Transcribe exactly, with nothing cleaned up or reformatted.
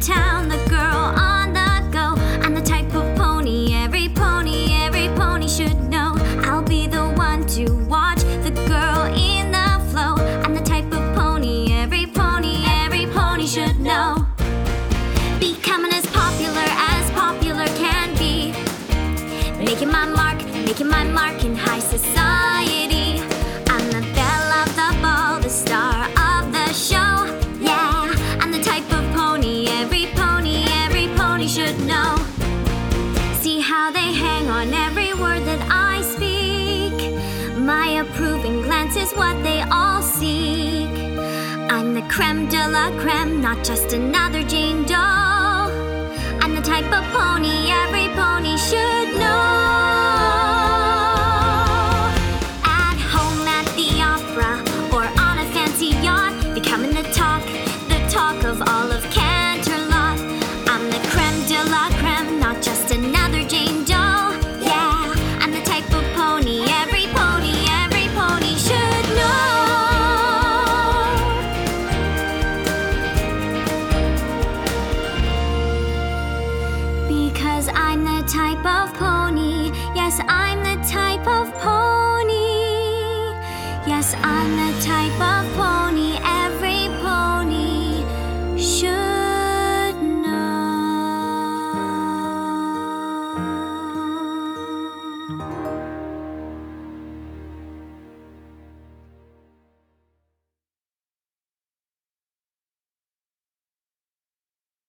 town, the girl on the go. I'm the type of pony every pony, every pony should know. I'll be the one to watch the girl in the flow. I'm the type of pony every pony, every pony should know. Becoming as popular as popular can be. Making my mark, making my mark in high society. I'm the belle of the ball, the star of the show. Yeah, I'm the type of pony every pony, every pony should know. See how they hang on every word that I speak. My approving glance is what they all seek. I'm the creme de la creme, not just another Jane Doe. I'm the type of pony every pony should know. At home, at the opera, or on a fancy yacht, becoming the talk, the talk of all of Canterlot. I'm the creme de la creme, not just another Jane Doe. Yeah, I'm the type of pony every pony, every pony should know. Because I'm the type of pony, yes, I'm the